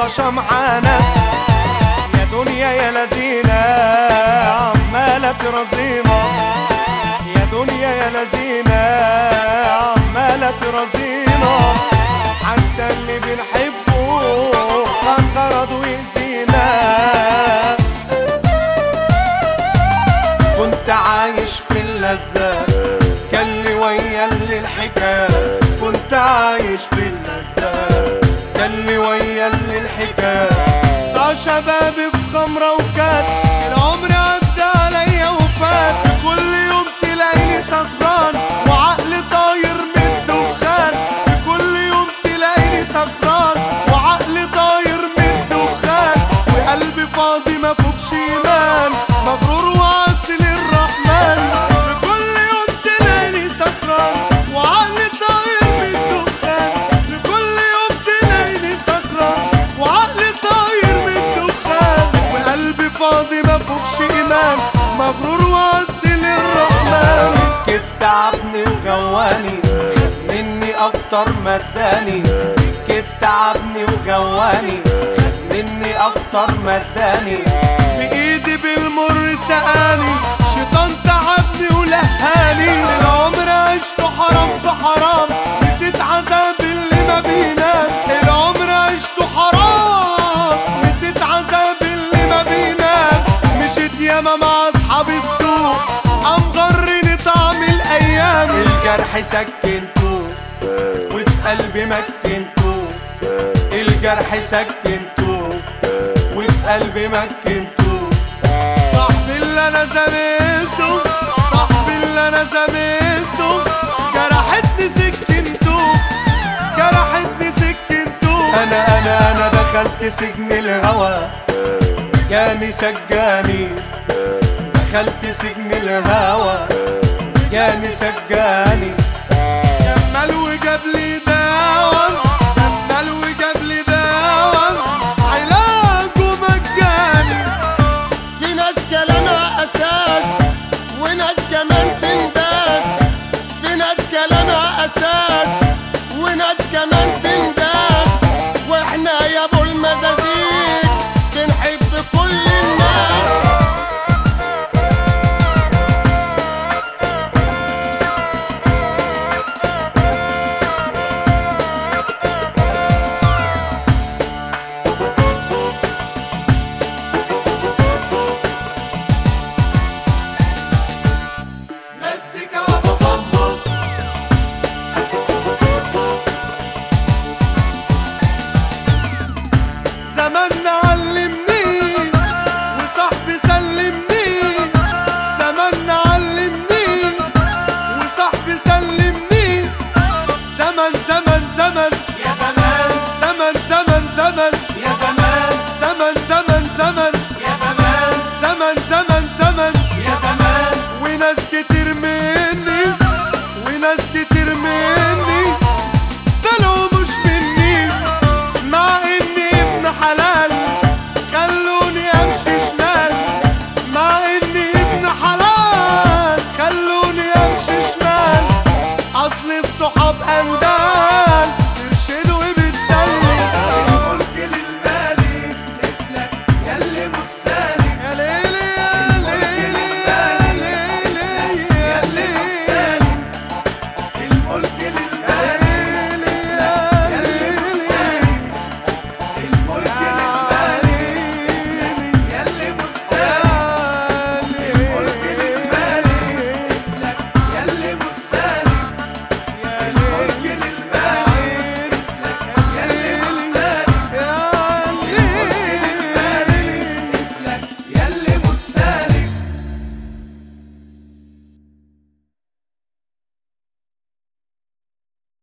طشة معانا. يا دنيا يا لذينة عمالة ترازينا، يا دنيا يا لذينة عمالة ترازينا. حتى اللي بنحبه كان غرضه يأذينا. كنت عايش في اللذات كان لي ويا اللي الحكاية، كنت عايش في اللذات كان لي ويا اللي الحكاية. ضاع شبابي بخمرة وكاس، العمر عدى عليا وفات. كل يوم تلاقيني سكران وعقلي طاير من الدخان، كل يوم تلاقيني سكران وعقلي طاير من الدخان. وقلبي فاضي مفوقش ايمان، مغرور وعاصي للرحمن. كل يوم تلاقيني سكران وعقلي طاير من الدخان، كل يوم تلاقيني سكران وعقلي طاير من الدخان. وقلبي فاضي مفوقش ايمان، مغرور وعاصي للرحمن. كيف تعبني وجواني مني اكتر ما اداني، كيف تعبني وجواني مني اكتر ما اداني. بايدي بالمر سقاني، شيطان تعبني ولهاني. العمر عشته حرام في حرام، نسيت عذاب اللي ما بينام. العمر عشته حرام، نسيت عذاب اللي ما بينام. مشيت ياما مع اصحاب السوق، غرني طعم الايام. الجرح سكنته وفي قلبي مكنته، الجرح سكنته وفي قلبي مكنته. صاحبي اللي انا زميلته، صاحبي اللي انا زميلته، جرحتني سكنته، جرحتني سكنته. انا دخلت سجن الهوى جاني سجاني، دخلت سجن الهوى جاني سجاني. جمال وجاب لي دوا، جمال وجاب لي دوا، علاجه مجاني. في ناس كلامها اساس وناس كمان تنداس، في ناس كلامها اساس وناس كمان تنداس. واحنا يا ابو المزازيك بنحب كل الناس. زمان علمني وصاحبي سلمني، زمان علمني وصاحبي سلمني. زمن زمن زمن يا زمان، زمن زمن زمن